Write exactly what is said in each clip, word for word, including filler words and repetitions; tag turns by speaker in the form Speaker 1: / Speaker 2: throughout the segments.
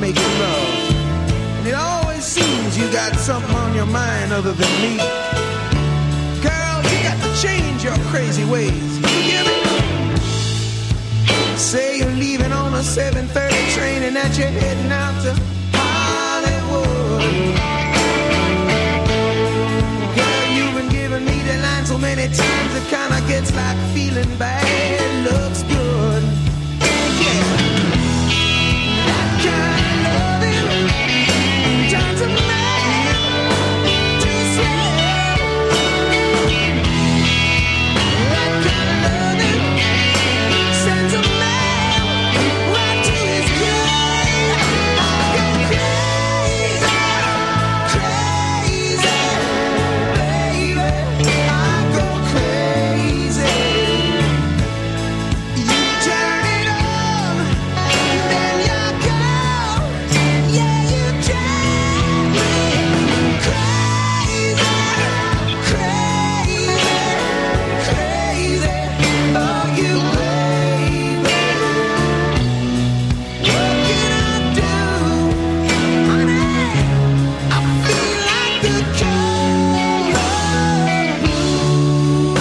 Speaker 1: making love. And it always seems you got something on your mind other than me. Girl, you got to change your crazy ways. You hear me? Say you're leaving on a seven thirty train and that you're heading out to Hollywood. Girl, you've been giving me the line so many times it kinda gets like feeling bad looks good. Yeah. That kind of loving turns a man to slave. That kind of loving sends a man right to his grave. I go crazy, crazy, baby. I go crazy. You turn it on, then you go. Yeah, you drive me crazy, crazy, crazy. Oh, you baby. What can I do, honey? I feel like the color blue.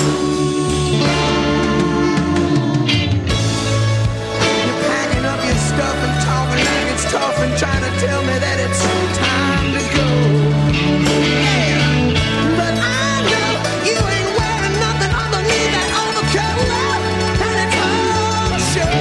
Speaker 1: You're packing up your stuff and talking like it's tough and trying to tell me that it's time to go. Yeah, but I know you ain't wearing nothing underneath that overcoat, and it's all show.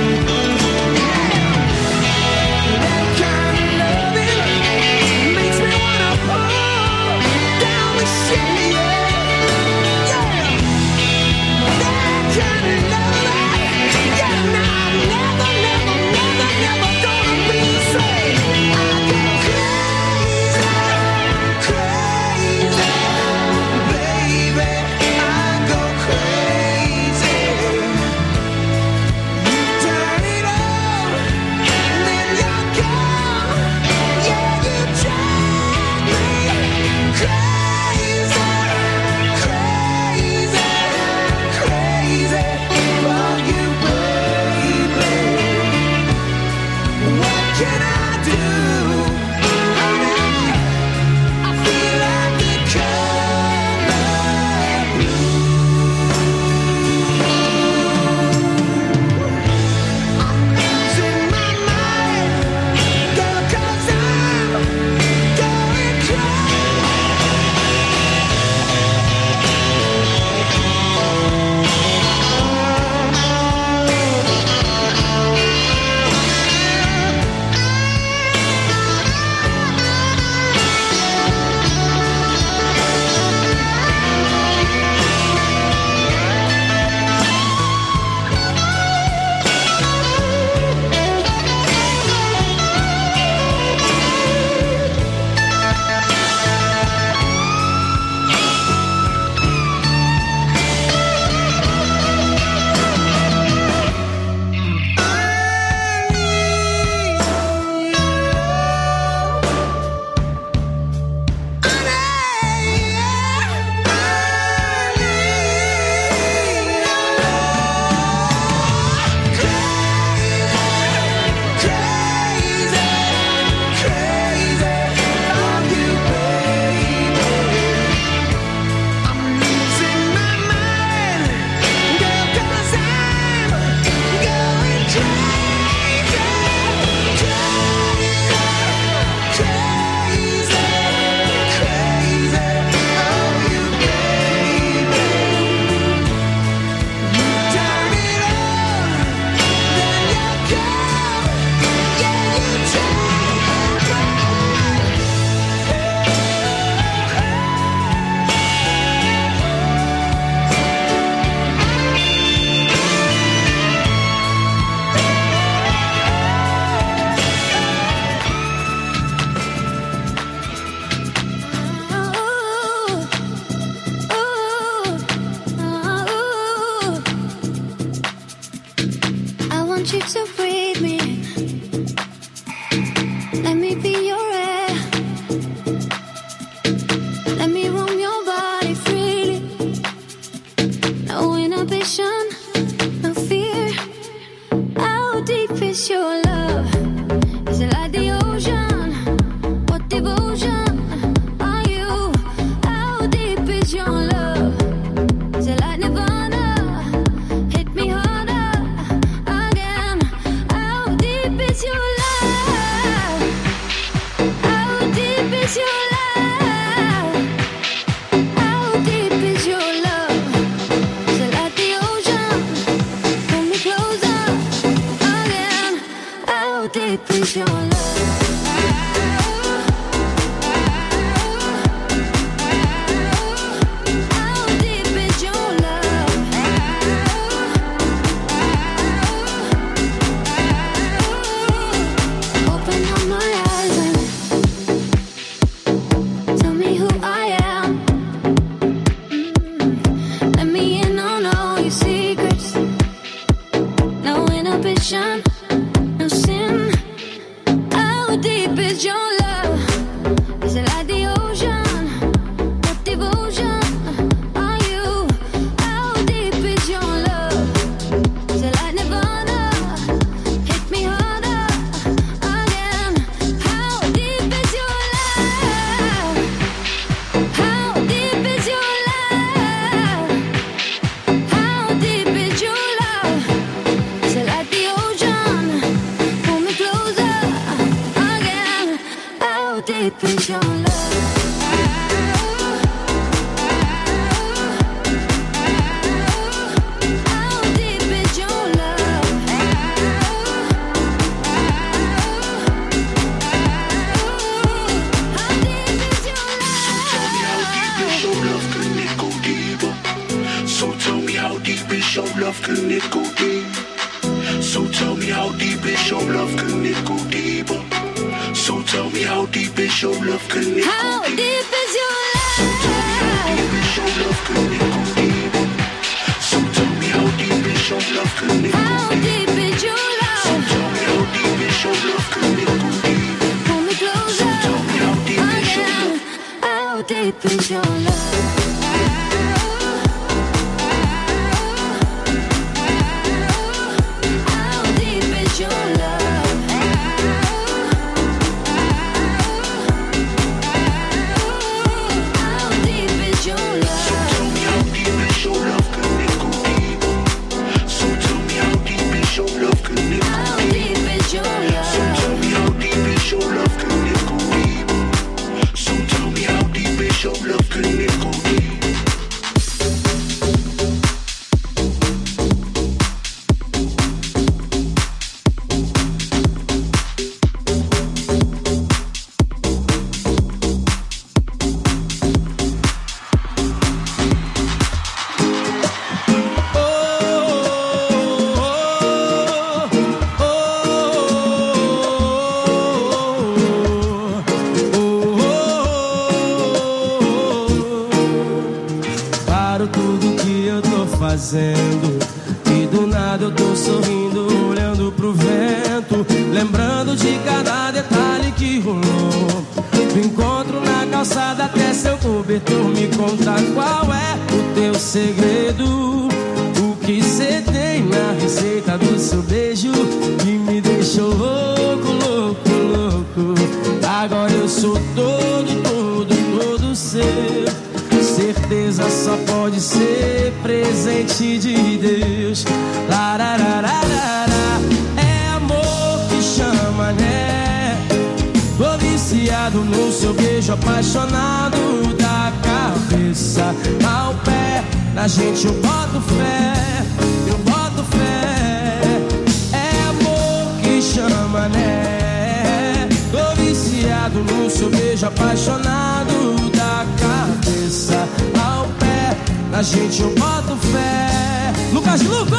Speaker 1: That kind of loving makes me wanna pull down the shade. Yeah, that kind of loving. Yeah, now I'm never, never, never, never gonna be the same. I go crazy, crazy, baby. I go crazy. You turn it on, then you're gone. Yeah, you drive me crazy, crazy, crazy for you, baby. What can I do, honey? I feel like the color blue. I'm losing my mind, girl, 'cause I'm going crazy. want you to breathe me. Let me be your air. Let me roam your body freely. No inhibition, no fear. How deep is your love? Is it like the
Speaker 2: E do nada eu tô sorrindo, olhando pro vento, lembrando de cada detalhe que rolou. Do encontro na calçada até seu cobertor, me conta qual é o teu segredo. O que cê tem na receita do seu beijo que me deixou louco, louco, louco. Agora eu sou todo, todo, todo seu. Certeza só pode ser presente de Deus. Lararararara. É amor que chama, né? Tô viciado no seu beijo, apaixonado da cabeça ao pé. Na gente eu boto fé, eu boto fé. É amor que chama, né? Tô viciado no seu beijo, apaixonado da cabeça ao pé. Na gente eu boto fé. Lucas Luco!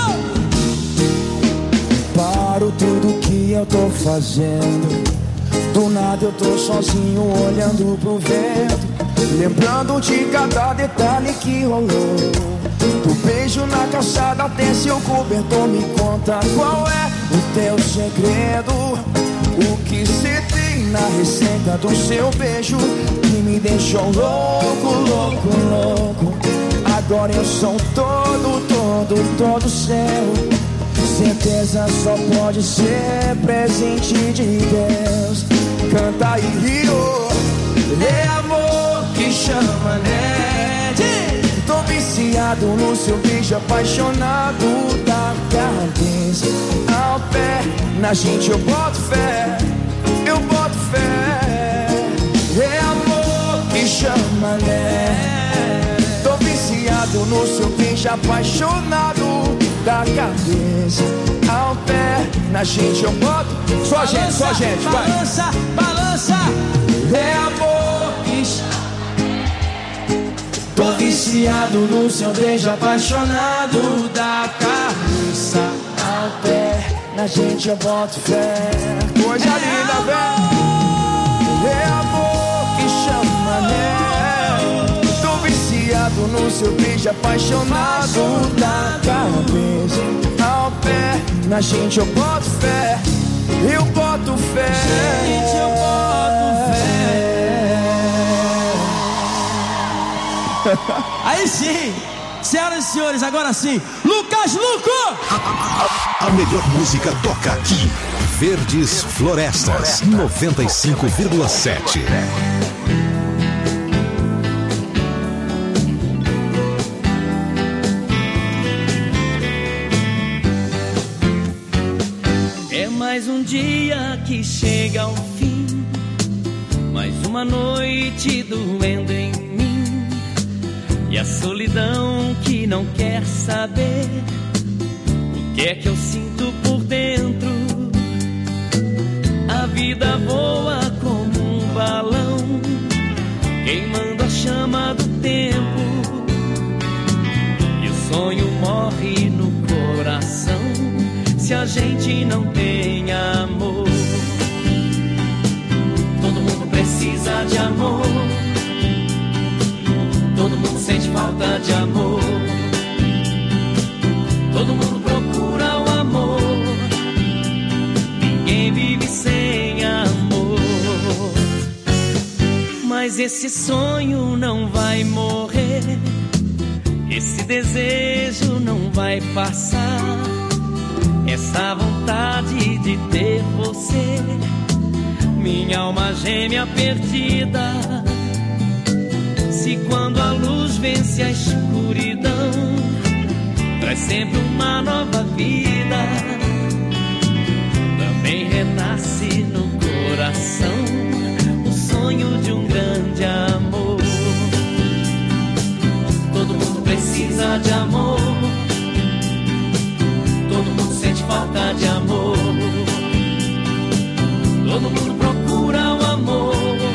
Speaker 3: Paro tudo que eu tô fazendo. Do nada eu tô sozinho olhando pro vento, lembrando de cada detalhe que rolou. Do beijo na calçada até seu cobertor, me conta qual é o teu segredo. O que cê tem na receita do seu beijo que me deixou louco, louco, louco. Agora eu sou todo, todo, todo seu. Certeza só pode ser presente de Deus. Canta aí, Rio. É amor que chama, né? Tô viciado no seu beijo, apaixonado da cabeça ao pé. Na gente eu boto fé, eu boto fé. É amor que chama, né? Tô viciado no seu beijo, apaixonado da cabeça ao ao pé. Na gente eu boto. Só a gente, só a gente, vai.
Speaker 2: Balança, balança.
Speaker 3: É amor.
Speaker 2: Tô viciado no seu beijo, apaixonado da cabeça
Speaker 3: Ao pé, na gente eu boto fé. Coisa linda, velho. É amor que chama, né? Tô viciado no seu beijo, apaixonado da cabeça ao pé, na gente eu boto fé. Eu boto fé.
Speaker 2: Gente, eu boto fé. Aí sim, senhoras e senhores, agora sim, Lucas Luco!
Speaker 4: A, a, a melhor música toca aqui. Verdes Florestas, noventa e cinco vírgula sete.
Speaker 5: É mais um dia que chega ao fim, mais uma noite doendo em mim, e a solidão que não quer saber o que é que eu sinto por dentro. A vida voa como um balão, queimando a chama do tempo, e o sonho morre no coração se a gente não tem amor. Todo mundo precisa de amor, todo mundo sente falta de amor, todo mundo procura o amor, ninguém vive sem amor. Mas esse sonho não vai morrer, esse desejo não vai passar, essa vontade de ter você, minha alma gêmea perdida. Se quando a luz vence a escuridão, traz sempre uma nova vida, também renasce no coração o sonho de um grande amor. Todo mundo precisa de amor, todo mundo sente falta de amor, todo mundo procura o amor,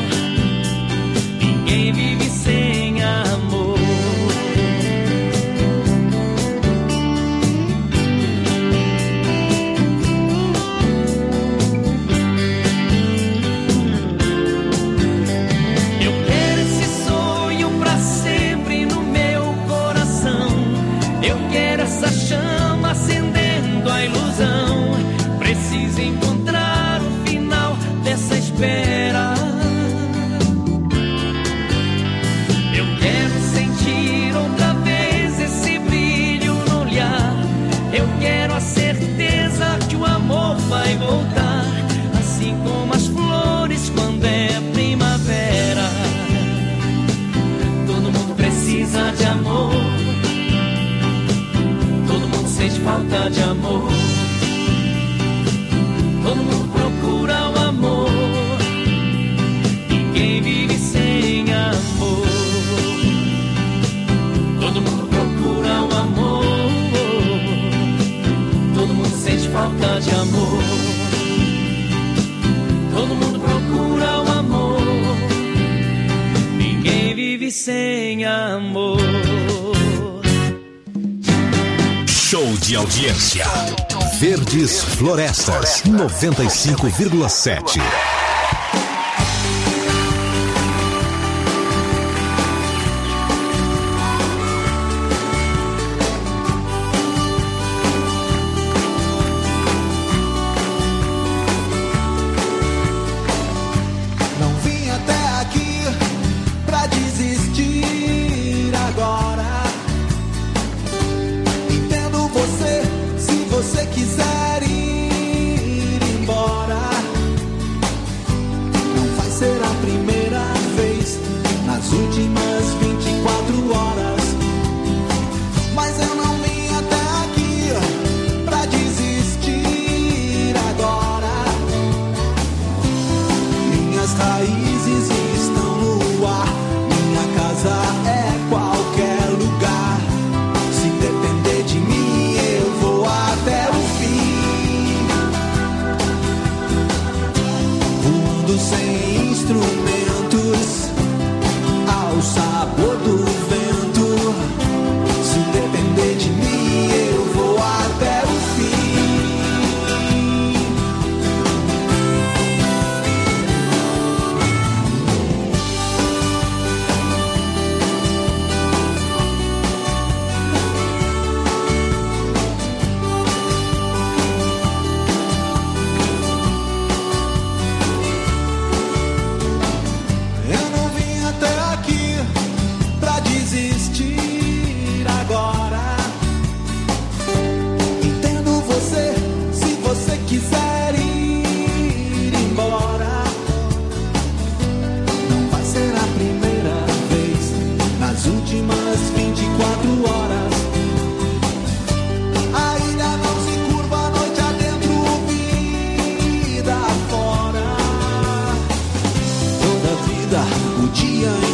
Speaker 5: ninguém vive sem amor. Eu quero esse sonho pra sempre no meu coração, eu quero essa chama acendendo a ilusão, preciso encontrar o final dessa espera. Eu quero sentir outra vez esse brilho no olhar, eu quero a certeza que o amor vai voltar, assim como as flores quando é primavera. Todo mundo precisa de amor, todo mundo sente falta de amor, todo mundo procura o amor, ninguém vive sem amor. Todo mundo procura o amor, todo mundo sente falta de amor, todo mundo procura o amor, ninguém vive sem amor.
Speaker 4: Show de audiência. Verdes Florestas, noventa e cinco vírgula sete.
Speaker 1: Não vim até aqui pra desistir agora. Entendo você, se você quiser ir embora. Não vai ser a primeira vez nas últimas vinte e quatro horas. Mas eu não vim até aqui pra desistir agora. Minhas raízes estão no ar, minha casa é qualquer lugar. Se depender de mim, eu vou até o fim.
Speaker 6: mundo sem instrumentos, ao sabor do vento. Se depender de mim, eu vou até o fim. Eu não vim até aqui pra desistir agora. Entendo você, se você quiser ir embora. Não vai ser a primeira vez nas últimas vinte e quatro horas. A ilha não se curva, noite adentro, vida fora. Toda vida, o dia